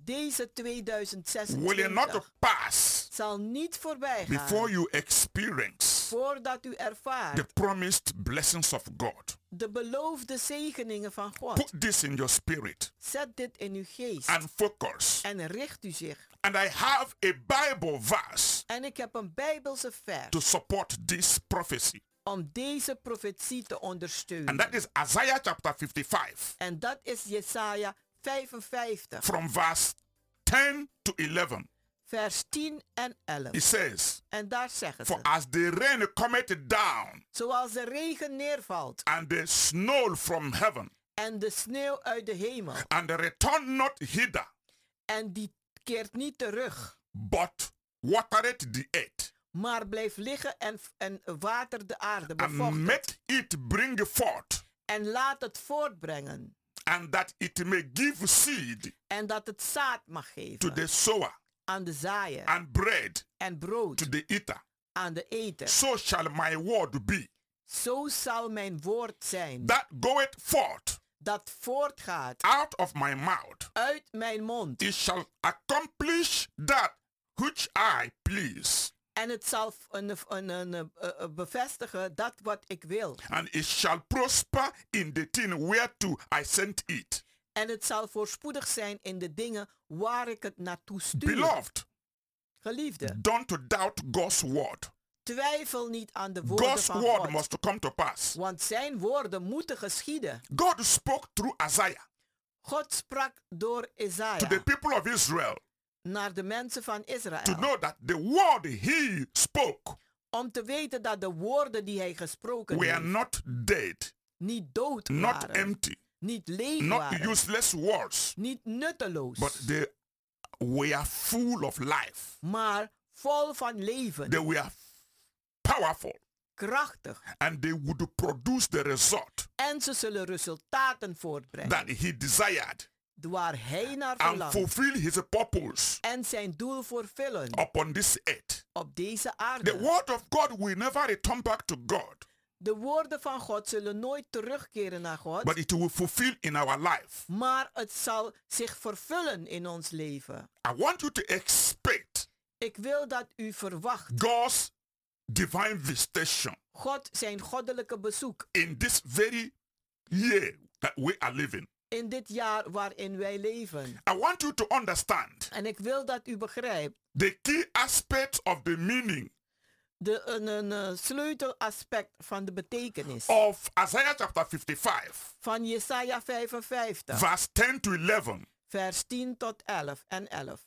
deze will not tweeduizend pass zal niet voorbij before gaan you experience voordat u the ervaart promised blessings of God. de beloofde zegeningen van God. Put this in your spirit Zet dit in uw geest and focus. en richt u zich. And I have a Bible verse En ik heb een Bijbelse vers to support this prophecy. om deze profetie te And ondersteunen. that is Isaiah chapter fifty-five En dat is Jesaja vijfenvijftig, from verse ten to eleven. vers tien en elf. It says, En daar zeggen for ze, as the rain cometh down zoals de regen neervalt and the snow from heaven en de sneeuw uit de hemel, and return not hither, en die keert niet terug, but watereth the earth, maar blijft liggen en, en water de aarde, and bevochtigt, make it bring forth, en laat het voortbrengen, and that it may give seed en dat het zaad mag to geven the sower, aan de zaaier and bread en brood to the eater. aan de eter. So shall my word be Zo zal mijn woord zijn that goeth forth dat voortgaat out of my mouth. uit mijn mond. It shall accomplish that which I please, En het zal een, een, een, een, een bevestigen dat wat ik wil. and it shall prosper in the thing whereto I sent it. En het zal voorspoedig zijn in de dingen waar ik het naartoe stuur. Beloved, Geliefde, don't doubt God's word. twijfel niet aan de woorden God's van word God. must come to pass. Want zijn woorden moeten geschieden. God spoke through Isaiah God sprak door to the Isaiah people of Israel naar de mensen van to Israël. know that the word he spoke Om te weten dat de woorden die hij gesproken were heeft not dead, niet dood not waren. empty, Niet leeg not waren. useless words, Niet nutteloos. but they were full of life. maar vol van leven. They were powerful, Krachtig. and they would produce the result En ze zullen resultaten voortbrengen. that he desired waar hij naar and verlangt. fulfill his purpose En zijn doel vervullen upon this earth. op deze The aarde. word of God will never return back to God, De woorden van God zullen nooit terugkeren naar God. but it will fulfill in our life. Maar het zal zich vervullen in ons leven. I want you to expect Ik wil dat u verwacht God's divine visitation God zijn goddelijke bezoek in this very year that we are living. in dit jaar waarin wij leven. I want you to understand En ik wil dat u begrijpt the key aspects of the meaning de, een, een, een sleutelaspect van de betekenis of Isaiah chapter fifty-five, van Jesaja vijfenvijftig, verse ten to eleven. vers tien tot elf en elf.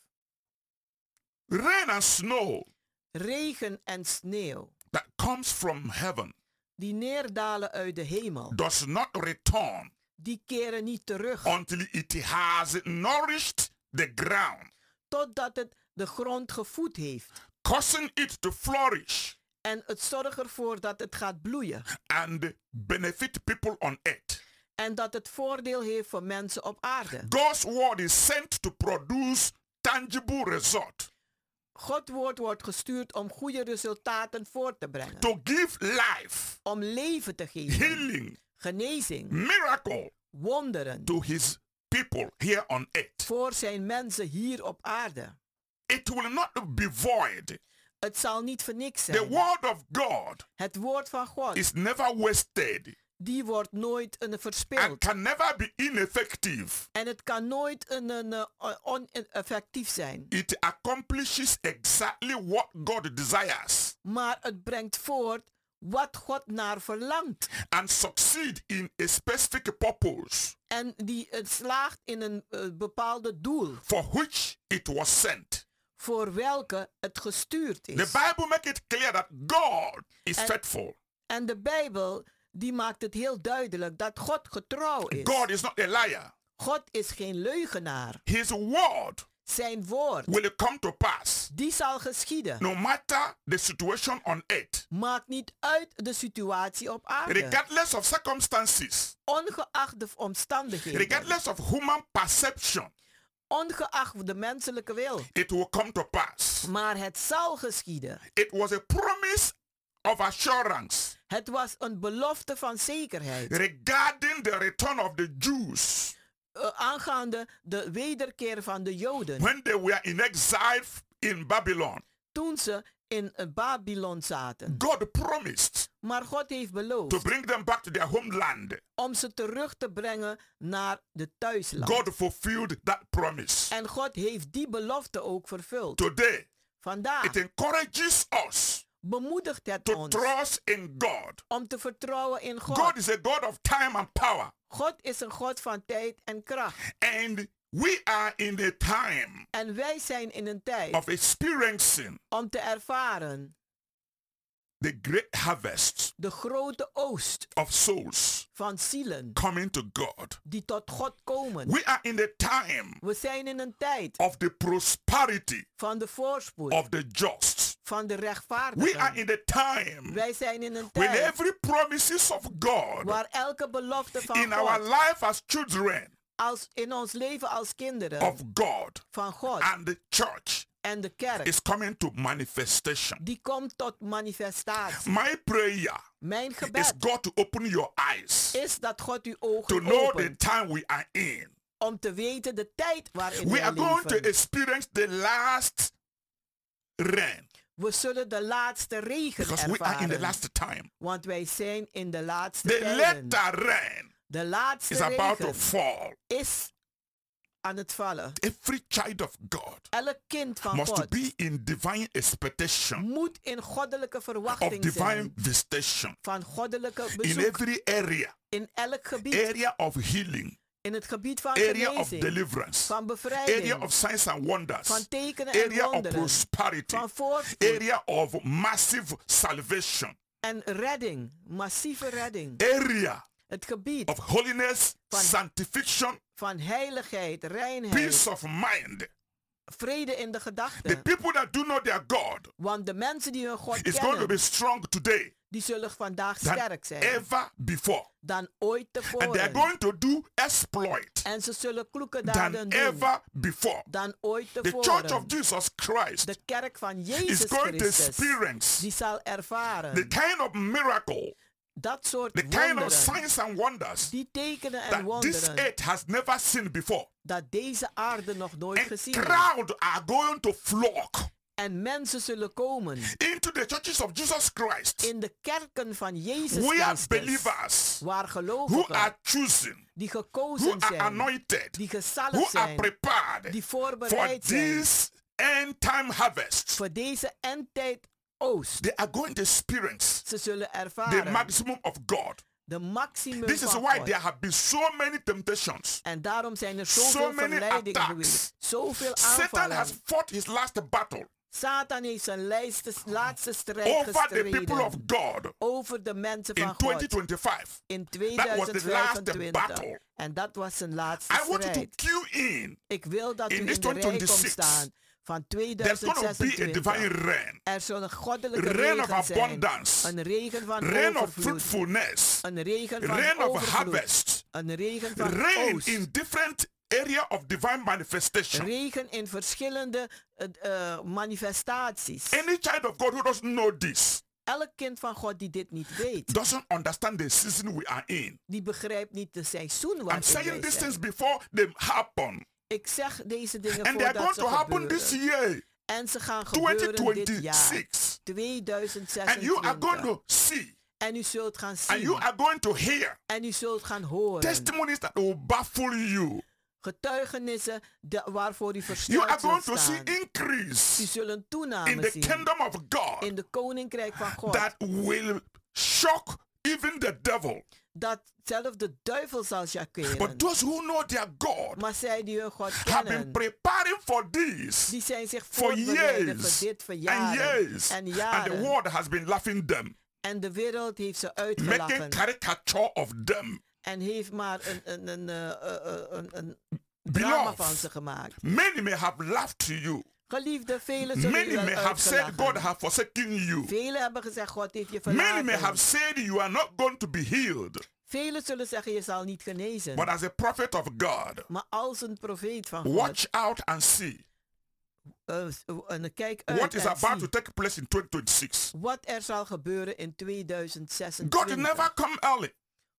Rain and snow Regen en sneeuw that comes from heaven die neerdalen uit de hemel, does not return die keren niet terug until it has nourished the ground, totdat het de grond gevoed heeft. causing it to flourish En het zorgt ervoor dat het gaat bloeien. and benefit people on earth. En dat het voordeel heeft voor mensen op aarde. God's word is sent to produce tangible result, Gods woord wordt gestuurd om goede resultaten voor te brengen. to give life, Om leven te geven. healing, Genezing. miracle Wonderen. to his people here on earth. Voor zijn mensen hier op aarde. It will not be void. Het zal niet voor niks The zijn. word of God Het woord van God. is never wasted Die wordt nooit een and verspild. can never be ineffective. En het kan nooit een, een, een oneffectief zijn. It accomplishes exactly what God desires Maar het brengt voort wat God naar verlangt. and succeed in a specific purpose En die het slaagt in een uh, bepaalde doel. for which it was sent. Voor welke het gestuurd The is. Bible makes it clear that God is And- faithful. En de Bijbel die maakt het heel duidelijk dat God getrouw is. God is not a liar. God is geen leugenaar. His word Zijn woord, will come to pass die zal geschieden. no matter the situation on earth, Maakt niet uit de situatie op aarde. regardless of circumstances, Ongeacht de omstandigheden. regardless of human perception. Ongeacht de menselijke wil. It will come to pass. Maar het zal geschieden. It was a promise of assurance Het was een belofte van zekerheid. regarding the return of the Jews Uh, uh, aangaande de wederkeer van de Joden. when they were in exile in Babylon, Toen ze in uh, Babylon zaten. God promised Maar God heeft to beloofd bring them back to their homeland. om ze terug te brengen naar de thuisland. God fulfilled that promise. En God heeft die belofte ook vervuld. Today, Vandaag it encourages us bemoedigt het to ons trust in God. om te vertrouwen in God. God is a God of time and power. God is een God van tijd en kracht. And we are in a time En wij zijn in een tijd of experiencing om te ervaren the great harvest de grote oost of souls van zielen coming to God. die tot God komen. We are in the time We zijn in een tijd of the prosperity van de voorspoed, of the just. van de We are rechtvaardigen. in the time Wij zijn in een when tijd every promises of God waar elke belofte van in our God, life as children als in ons leven als kinderen of God van God and the church en de kerk, is coming to manifestation. die komt tot manifestatie. My prayer Mijn is gebed God to open your eyes is dat God uw to ogen know the opent time we are in. om te weten de tijd waarin We wij are going to leven. experience the last rain We zullen de laatste regen because we are in the ervaren, last time. want wij zijn in de laatste The tijden. latter rain De laatste is about to regen fall. is aan het vallen. Every child of God Elk kind van must God be in divine expectation moet in goddelijke of verwachting divine zijn visitation van goddelijke in bezoek every area, in elk gebied. area of healing, In het gebied van area of genezing, deliverance, van area bevrijding, of signs and wonders, van tekenen en area of wonderen, prosperity, van voorspoed area of massive salvation, en redding, massieve redding. area Het gebied of holiness, Van- sanctification, van heiligheid, reinheid, peace of mind. vrede in de The gedachten. people that do know their God Want de mensen die hun God is going to be kennen, strong today die zullen vandaag than sterk zijn ever before. dan ooit And they are tevoren. going to do exploit En ze zullen kloeke than daden doen ever before. dan ooit The Church of tevoren. Jesus Christ De kerk van is Jezus going to Christus, experience die zal the ervaren kind of miracle, dat soort the kind of wonderen, signs and wonders die tekenen en that this wonderen, earth has never seen before. dat deze aarde nog nooit And gezien heeft. crowd are going to flock En mensen zullen komen into the churches of Jesus Christ. in de kerken van Jezus We are Christus, believers waar who gelovigen, are choosing, die who gekozen are zijn, anointed, die who gezalfd are zijn, prepared die for voorbereid zijn this end time harvest. voor deze endtijd oost. They are going to experience Ze zullen the ervaren maximum of God. de maximum This is van why God. there have been so many temptations. En daarom zijn er So zoveel many verleidingen attacks. geweest. Zoveel Satan aanvallen. has fought his last battle Satan heeft zijn laatste, laatste strijd over the people of gestreden God over de mensen in van twenty God twenty-five. in That was the last tweeduizend battle. vijfentwintig. En dat was zijn laatste I want you to strijd. cue in. Ik wil dat in u this in de rij komt twenty twenty-six, staan van There's going to be a divine tweeduizend zesentwintig. rain. Er zal een goddelijke Rain of regen zijn. abundance. Een regen van Rain of overvloed. fruitfulness. Een regen van Rain of overvloed. harvest. Een regen van Rain oost. in different area of divine manifestation. Regen in verschillende uh, uh, manifestaties. Any child of God who doesn't know this Elk kind van God die dit niet weet, doesn't understand the season we are in. die begrijpt niet de seizoen I'm waarin saying wij these zijn. things before they happen. Ik zeg deze dingen And they are voordat going ze to happen gebeuren. this year, En ze gaan twenty gebeuren dit jaar, twenty-six. tweeduizend And you are going zesentwintig. to see En u zult gaan and you zien. are going to hear En u zult gaan horen. testimonies that will baffle you. Getuigenissen de, waarvoor u You are versteld going zult to see staan. U increase zullen in toename the zien kingdom of God in de koninkrijk van God. that will shock even the devil. Dat zelfs de duivel zal chakeren. But those who know their God Maar zij die hun God have been kennen, preparing for this die zijn zich for voorbereiden years voor dit voor and jaren years. en And the jaren. world has been laughing them, En de wereld heeft ze making uitgelachen. caricature of them. En heeft maar een, een, een, uh, uh, uh, een, een drama van Beloved, ze gemaakt. many may have laughed to you. Geliefde, velen zullen Many u may have said God uitgelachen. have forsaken you. Velen hebben gezegd, God heeft je Many may have verlaten. said you are not going to be healed. Velen zullen zeggen, je zal niet genezen. But as a prophet of God, Maar als een profeet van God, watch out and see uh, en kijk uit what is en about zie to take place in twenty twenty-six. wat er zal gebeuren in tweeduizend God zesentwintig. never come early.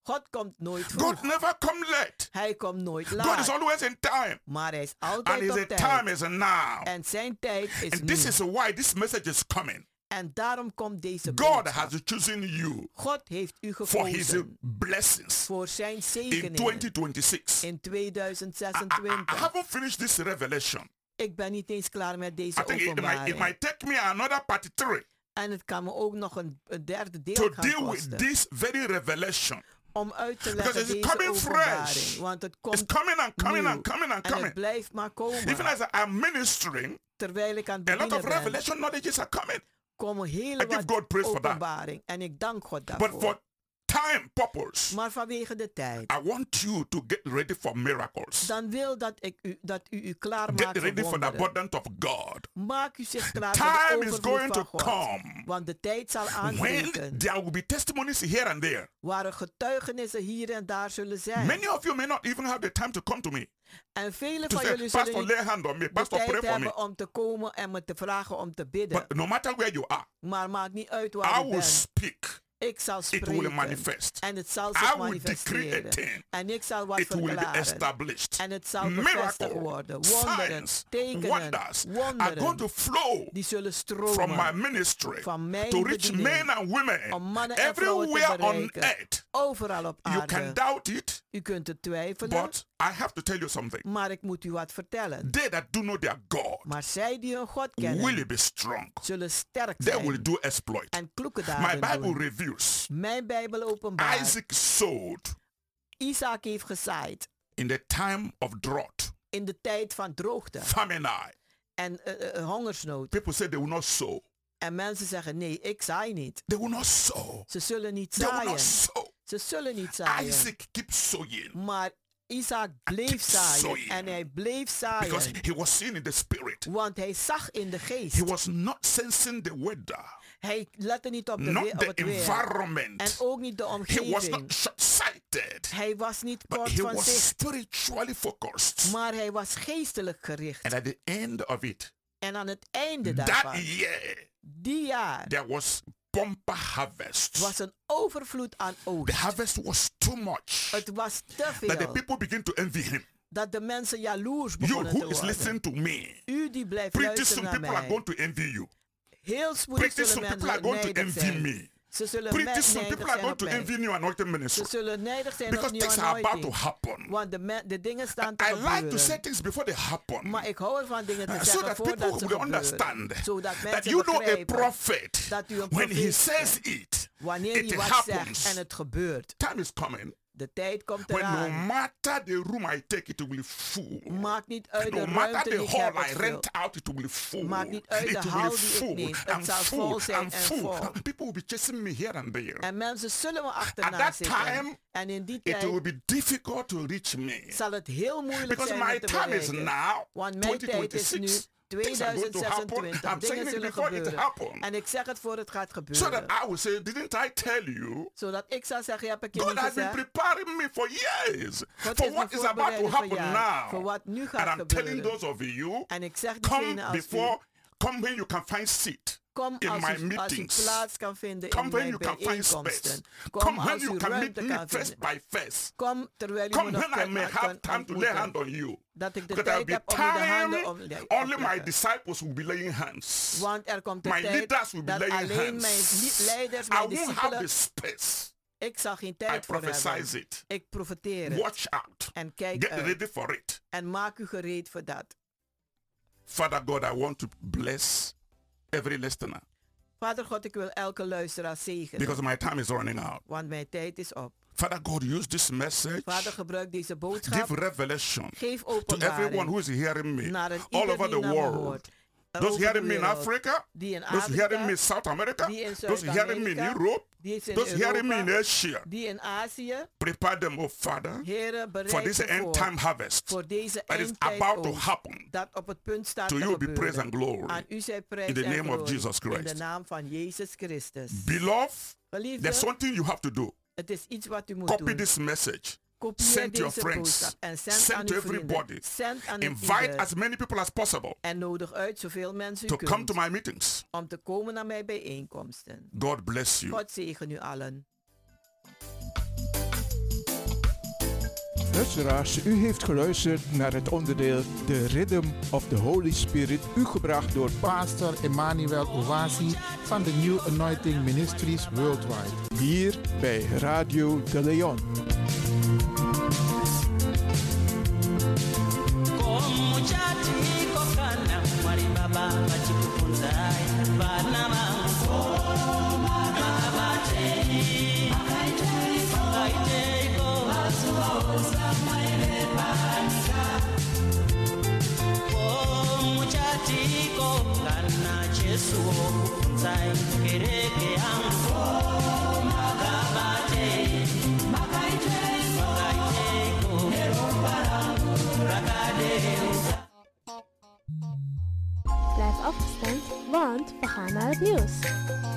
God komt nooit God vroeg. never come late. Hij komt nooit God is laat. always in time. Maar hij is And altijd his op time tijd. is now. En zijn tijd is And nu. this is why this message is coming. En daarom komt deze God boodschap. has chosen you God heeft u for his gekozen blessings voor zijn in zegeningen twenty twenty-six. in I, I tweeduizend I zesentwintig. haven't finished this revelation. Ik ben niet eens klaar met deze I think it might, it openbaring. might take me another part three En het kan me ook nog een, een derde deel to gaan deal with kosten. this very revelation. Om uit te Because leggen it's deze coming openbaring. fresh. Want het It's komt coming and coming nieuw. and coming and En het coming. blijft maar komen. Even as I'm ministering, Terwijl ik aan het a lot bedienen of ben, revelation knowledges are coming. komen I hele give wat God praise for that. openbaring. En ik dank God But daarvoor. for time purpose, Maar vanwege de tijd. I want you to get ready for miracles. Dan wil dat ik u, dat u u Get klaarmaakt ready voor for the wonderen. abundance of God. Maak u zich klaar voor Time de is overvloed going van to God. come Want de tijd zal when aanbreken. there will be testimonies here and there. Waar er getuigenissen hier en daar zullen zijn. Many of you may not even have the time to come to me En velen to van say, jullie zullen Pastor, niet lay hand on me. de Pastor, tijd pray for hebben me. om te komen en me te vragen om te bidden. But no matter where you are, Maar maakt niet uit waar I je will bent. speak. Ik zal It will spreken. manifest. En het zal I zich will decree a manifesteren. thing. En ik zal wat It will be verklaren. established. En het zal bevestigd Miracles, worden. Wonderen, signs, tekenen, wonders are wonderen. going to flow Die zullen from my stromen. ministry Van mijn to reach bediening. men and women Om mannen en vrouwen te everywhere on bereiken. earth. Overal op You can aarde. doubt it, U kunt het twijfelen. but I have to tell you something. Maar ik moet u wat vertellen. They that do know their God Maar zij die hun God kennen. will be strong. Zullen sterk They zijn. will do exploit. En kloeke My daden Bible doen. reveals Mijn Bijbel openbaart. Isaac sowed Isaac heeft gezaaid. in the time of drought, In de tijd van droogte. famine. En uh, uh, hongersnood. People say they will not sow. En mensen zeggen nee, ik zaai niet. They will not sow. Ze zullen niet They will zaaien. not sow. Ze zullen niet zaaien. Isaac keeps sowing Maar Isaac bleef keep zaaien. sowing. En hij bleef because zaaien. he was seeing in the spirit. Want hij zag in de geest. He was not sensing the weather, Hij lette niet op, de not we- op the het weer. En environment. ook niet de He was omgeving. not short-sighted, Hij was niet but kort he van was zicht. spiritually focused. Maar hij was geestelijk gericht. And at the end of it, En aan het einde that daarvan, year, die jaar, there was bumper harvest. was een overvloed aan The oogst. harvest was too much Het was te that the veel. people begin to envy him. Dat de mensen jaloers You begonnen te who is worden. listening to me, U die blijft pretty luisteren soon naar people are mij. going to envy you. Heel spoedig Pretty zullen soon people are mensen going to nijdig envy zijn. me. Ze zullen Pretty me- soon nijdig people are zijn going op to mij. envy new anointing ministry. Ze zullen nijdig zijn Because op nieuwe things are about to anointing. happen. Want de, me- de dingen staan te I like to gebeuren. say things before they happen. Maar ik hou ervan dingen te Uh, so zeggen that voordat people ze will gebeuren. understand Zodat that mensen you know a begrijpen prophet, dat u een when he profeet says bent. it, Wanneer it hij wat happens. zegt en het gebeurt. Time is coming De tijd komt when no eraan. matter the room I take, it will be full. Maakt niet uit de No matter ruimte the die ik hall heb. I het vult. rent out, it will be full. Maakt niet uit de It will hal be die ik full neem. Het and zal full vol zijn and en full. vol. People will be chasing me here and there. En mensen zullen me At achterna that zitten. time, En in die it tijd will be difficult to reach me. zal het heel moeilijk Because zijn my me te time is bereiken. now Want mijn tijd is nu twenty twenty-six. Things are going to happen. tweeduizend zesentwintig. I'm saying Dingen it zullen before it gebeuren. happens. En ik zeg het voor het gaat So gebeuren. that I will say, didn't I tell you? Zodat ik zou zeggen, heb ik je God niet has been gezegd? preparing me for years God for heeft what me is about to voorbereid voor happen jaren. now. Voor wat nu gaat And I'm telling gebeuren. those of you, En ik zeg come diegene als u, before, come when you can find seat kom in als my u, als u meetings. plaats kan vinden Come in when mijn you can find space. bijeenkomsten. Kom Come when als u you can meet ruimte me kan face vinden. by face. Kom terwijl u me Come nog when I kan, may have kan time to lay hand ontmoeten. on you. Dat ik de Because there tijd will heb be om u de handen op, time, op only te my leggen. disciples will be laying hands. Want er komt de My tijd leaders will be dat laying alleen hands. mijn li- leiders, I mijn won't have the discipelen, space. ik zal geen I tijd voor prophesize hebben. it. Ik profeteer het. Watch out. En kijk Get uit. ready for it. En maak u gereed voor dat. Father God, I want to bless every listener Vader God, ik wil elke luisteraar zegenen. because my time is running out. Want mijn tijd is op. Father God, use this message. Vader, gebruik deze boodschap. Give revelation Geef to everyone openbaring who is hearing me naar een all ieder over die the naar me world. hoort. Those Over de hearing me in wereld. Africa, Die in those hearing me in Afrika, South America, die in those hearing me in Zuid-Amerika, Europe, die is in those hearing me in Europa, Asia. die in Azië. Prepare them, oh Father, Heren, for bereid this ze end voor, time harvest voor deze that is eindtijd about to oogst, happen. dat op het punt staat To te you be gebeuren. praise and glory. Aan u zij prijs In the en name of glorie. Jesus Christ. In de naam van Jezus Christus. Beloved, Geliefde, there's something you have to do. het is iets wat u moet Copy doen. this message. Kopieer Send your deze friends. boodschap en zend Send aan to uw vrienden. everybody. Zend aan Invite ieder. as many people as possible En nodig uit zoveel mensen u to kunt come to my meetings. om te komen naar mijn bijeenkomsten. God bless you. God zegen u allen. Luisteraars, u heeft geluisterd naar het onderdeel The Rhythm of the Holy Spirit, u gebracht door Pastor Emmanuel Owasi van de New Anointing Ministries Worldwide. hier bij Radio de Leon. Blijf afgestemd, want we gaan naar het nieuws.